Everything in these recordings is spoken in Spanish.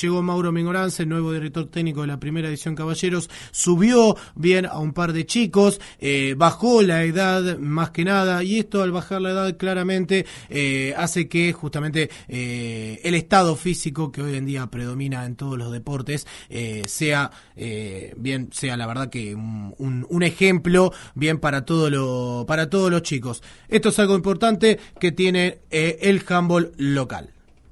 llegó Mauro Mingorance, el nuevo director técnico de la primera edición Caballeros, subió bien a un par de chicos, bajó la edad más que nada, y esto al bajar la edad claramente hace que justamente el estado físico que hoy en día predomina en todos los deportes sea la verdad que un ejemplo bien para todos los chicos. Esto es algo importante que tiene el handball local.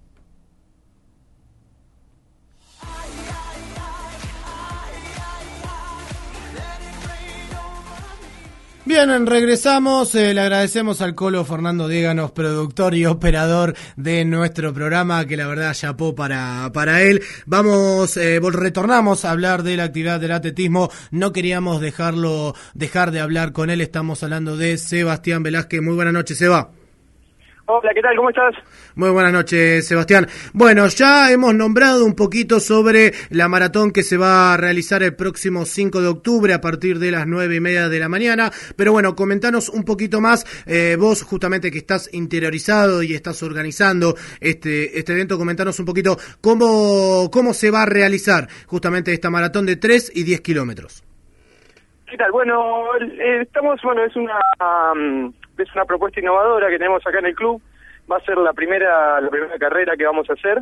Bien, regresamos, le agradecemos al Colo Fernando Dieganos, productor y operador de nuestro programa, que la verdad chapó para él. Retornamos a hablar de la actividad del atletismo, no queríamos dejar de hablar con él, estamos hablando de Sebastián Velázquez. Muy buenas noches, Seba. Hola, ¿qué tal? ¿Cómo estás? Muy buenas noches, Sebastián. Bueno, ya hemos nombrado un poquito sobre la maratón que se va a realizar el próximo 5 de octubre a partir de las 9:30 de la mañana, pero bueno, comentanos un poquito más, vos justamente que estás interiorizado y estás organizando este evento, comentanos un poquito cómo se va a realizar justamente esta maratón de 3 y 10 kilómetros. ¿Qué tal? Bueno, es una propuesta innovadora que tenemos acá en el club. Va a ser la primera carrera que vamos a hacer.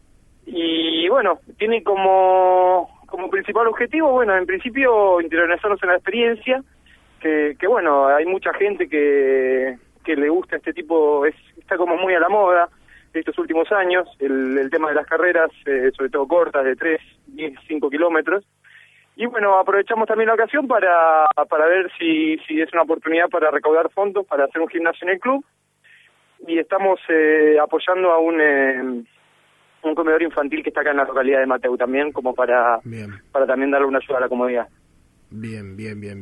Y bueno, tiene como principal objetivo, bueno, en principio interiorizarnos en la experiencia, que bueno, hay mucha gente que le gusta este tipo, está como muy a la moda estos últimos años, el tema de las carreras, sobre todo cortas, de 3, 10, 5 kilómetros. Y bueno, aprovechamos también la ocasión para ver si es una oportunidad para recaudar fondos para hacer un gimnasio en el club. Y estamos apoyando a un comedor infantil que está acá en la localidad de Mateu también, como para también darle una ayuda a la comunidad. Bien.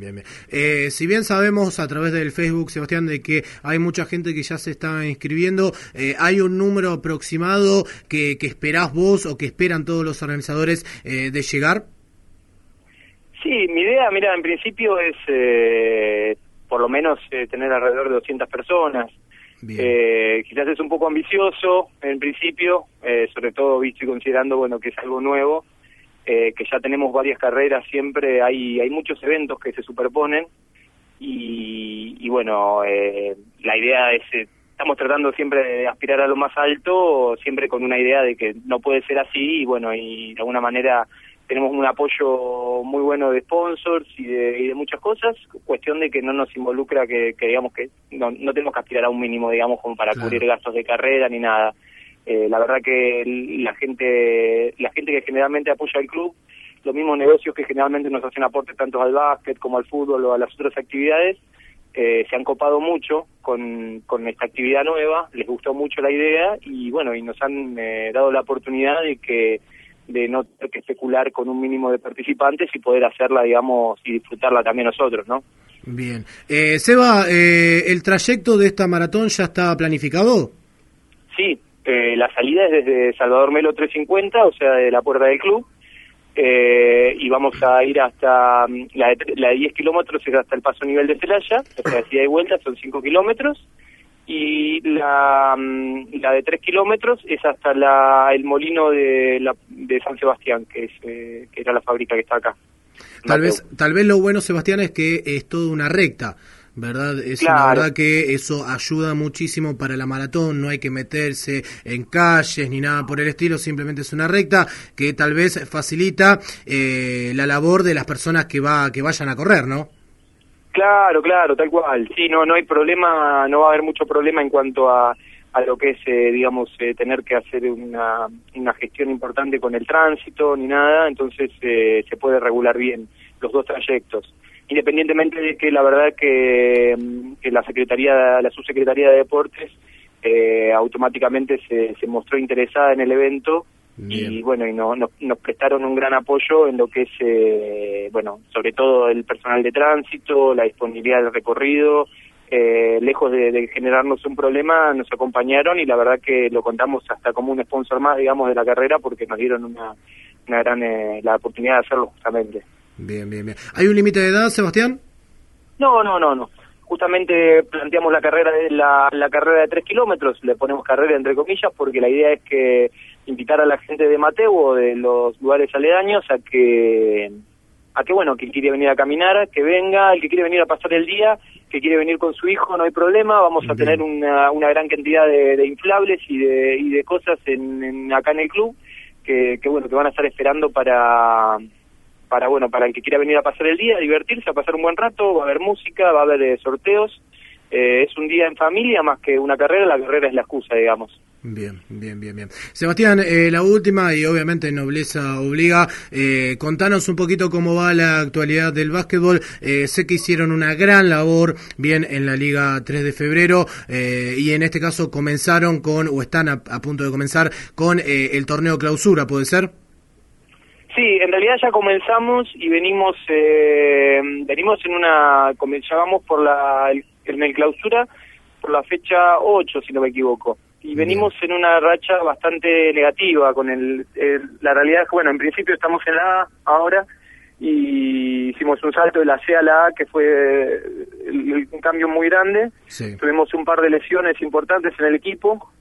Si bien sabemos a través del Facebook, Sebastián, de que hay mucha gente que ya se está inscribiendo, ¿hay un número aproximado que esperás vos o que esperan todos los organizadores de llegar? Sí, mi idea, mira, en principio es por lo menos tener alrededor de 200 personas. Quizás es un poco ambicioso en principio, sobre todo visto y considerando, bueno, que es algo nuevo, que ya tenemos varias carreras, siempre hay muchos eventos que se superponen y bueno, la idea es, estamos tratando siempre de aspirar a lo más alto, siempre con una idea de que no puede ser así y bueno, y de alguna manera tenemos un apoyo muy bueno de sponsors y de muchas cosas, cuestión de que no nos involucra que digamos que no tenemos que aspirar a un mínimo, digamos, como para cubrir gastos de carrera ni nada. La verdad que la gente que generalmente apoya al club, los mismos negocios que generalmente nos hacen aporte tanto al básquet como al fútbol o a las otras actividades, se han copado mucho con esta actividad nueva, les gustó mucho la idea y bueno, y nos han dado la oportunidad de no tener que especular con un mínimo de participantes y poder hacerla, digamos, y disfrutarla también nosotros, ¿no? Bien. Seba, ¿el trayecto de esta maratón ya está planificado? Sí, la salida es desde Salvador Melo 350, o sea, de la puerta del club, y vamos a ir hasta la de 10 kilómetros, es hasta el paso nivel de Celaya, o sea, si hay vuelta son 5 kilómetros, y la de 3 kilómetros es hasta el molino de San Sebastián, que era la fábrica que está acá. Tal vez lo bueno, Sebastián, es que es toda una recta, ¿verdad? Es claro. Una verdad que eso ayuda muchísimo para la maratón, no hay que meterse en calles ni nada por el estilo, simplemente es una recta que tal vez facilita la labor de las personas que vayan a correr, ¿no? Claro, tal cual. Sí, no hay problema, no va a haber mucho problema en cuanto a lo que es, digamos, tener que hacer una gestión importante con el tránsito ni nada, entonces se puede regular bien los dos trayectos. Independientemente de que la verdad que la subsecretaría de Deportes automáticamente se mostró interesada en el evento. Bien. Y bueno, y nos prestaron un gran apoyo en lo que es, bueno, sobre todo el personal de tránsito, la disponibilidad del recorrido, lejos de generarnos un problema, nos acompañaron y la verdad que lo contamos hasta como un sponsor más, digamos, de la carrera porque nos dieron una gran la oportunidad de hacerlo justamente. Bien. ¿Hay un límite de edad, Sebastián? No. Justamente planteamos la carrera de 3 kilómetros, le ponemos carrera entre comillas porque la idea es que invitar a la gente de Mateu o de los lugares aledaños a que bueno, que quiere venir a caminar, que venga, el que quiere venir a pasar el día, que quiere venir con su hijo, no hay problema, vamos a tener una gran cantidad de inflables y de cosas acá en el club, que bueno, que van a estar esperando para el que quiera venir a pasar el día, a divertirse, a pasar un buen rato, va a haber música, va a haber sorteos, es un día en familia más que una carrera, la carrera es la excusa, digamos. Bien. Sebastián, la última y obviamente nobleza obliga, contanos un poquito cómo va la actualidad del básquetbol. Sé que hicieron una gran labor bien en la Liga 3 de febrero y en este caso comenzaron o están a punto de comenzar con el torneo clausura, ¿puede ser? Sí, en realidad ya comenzamos y venimos ya vamos en el clausura por la fecha 8, si no me equivoco. Y venimos en una racha bastante negativa con la realidad es que, bueno, en principio estamos en la A ahora y hicimos un salto de la C a la A que fue un cambio muy grande. Sí. Tuvimos un par de lesiones importantes en el equipo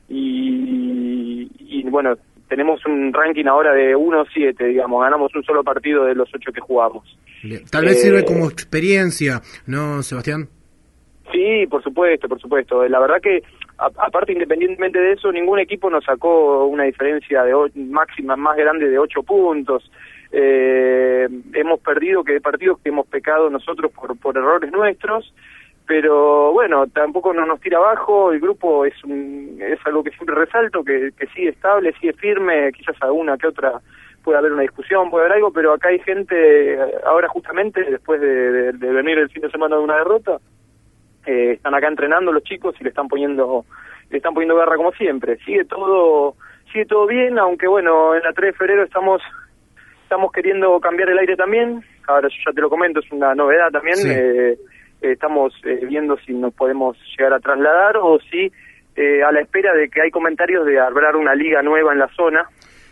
y bueno, tenemos un ranking ahora de 1-7, digamos, ganamos un solo partido de los 8 que jugamos. Bien. Tal vez sirve como experiencia, ¿no, Sebastián? Sí, por supuesto. La verdad que, aparte, independientemente de eso, ningún equipo nos sacó una diferencia máxima más grande de 8 puntos. Hemos perdido partidos que hemos pecado nosotros por errores nuestros, pero bueno, tampoco nos tira abajo. El grupo es algo que siempre resalto, que sigue estable, sigue firme, quizás alguna que otra puede haber una discusión, puede haber algo, pero acá hay gente, ahora justamente, después de venir el fin de semana de una derrota, están acá entrenando los chicos y le están poniendo garra como siempre. Sigue todo bien, aunque bueno, en la 3 de febrero estamos queriendo cambiar el aire también. Ahora yo ya te lo comento, es una novedad también. Sí. Estamos viendo si nos podemos llegar a trasladar o si a la espera de que hay comentarios de arbrar una liga nueva en la zona.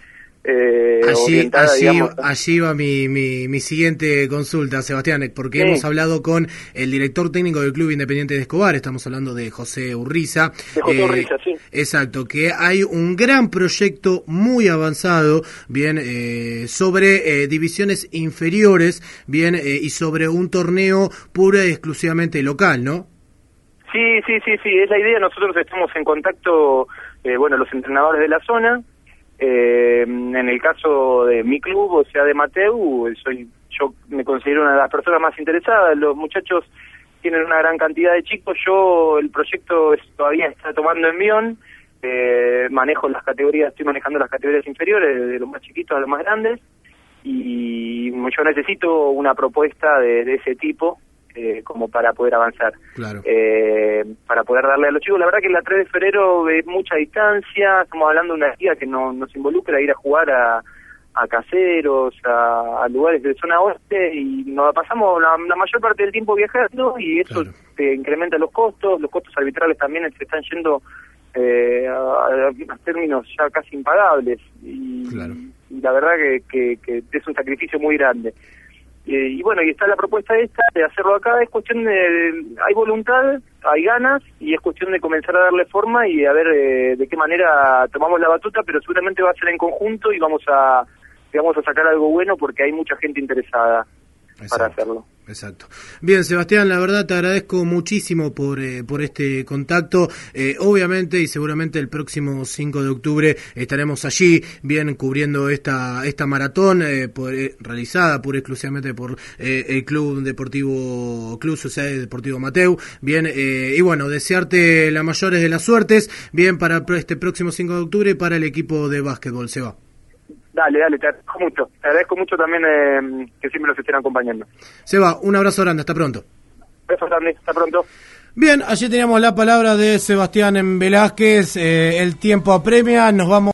Allí va mi siguiente consulta, Sebastián, porque hemos hablado con el director técnico del Club Independiente de Escobar, estamos hablando de José Urriza. De José Urriza, sí. Exacto, que hay un gran proyecto muy avanzado, bien, sobre divisiones inferiores, bien, y sobre un torneo pura y exclusivamente local, ¿no? Sí, es la idea. Nosotros estamos en contacto, los entrenadores de la zona. En el caso de mi club, o sea de Mateu, yo me considero una de las personas más interesadas. Los muchachos tienen una gran cantidad de chicos. El proyecto todavía está tomando envión. Estoy manejando las categorías inferiores, de los más chiquitos a los más grandes, y yo necesito una propuesta de ese tipo como para poder avanzar. Claro. Para poder darle a los chicos. La verdad que la 3 de febrero es mucha distancia, estamos hablando de una liga que nos involucra a ir a jugar a caseros, a lugares de zona oeste, y nos pasamos la mayor parte del tiempo viajando, y eso te incrementa los costos arbitrales también se están yendo a términos ya casi impagables, y la verdad que es un sacrificio muy grande. Y bueno, y está la propuesta esta de hacerlo acá. Es cuestión hay voluntad, hay ganas, y es cuestión de comenzar a darle forma y a ver de qué manera tomamos la batuta, pero seguramente va a ser en conjunto y vamos a sacar algo bueno porque hay mucha gente interesada. Exacto, para hacerlo. Exacto. Bien, Sebastián, la verdad te agradezco muchísimo por este contacto. Obviamente y seguramente el próximo 5 de octubre estaremos allí, bien, cubriendo esta maratón realizada pura y exclusivamente por el Club Sociedad Deportivo Mateu. Bien, y bueno, desearte las mayores de las suertes, bien, para este próximo 5 de octubre para el equipo de básquetbol, Seba. Dale, te agradezco mucho. Te agradezco mucho también que siempre nos estén acompañando. Seba, un abrazo grande, hasta pronto. Beso grande, hasta pronto. Bien, allí teníamos la palabra de Sebastián Velázquez. El tiempo apremia, nos vamos.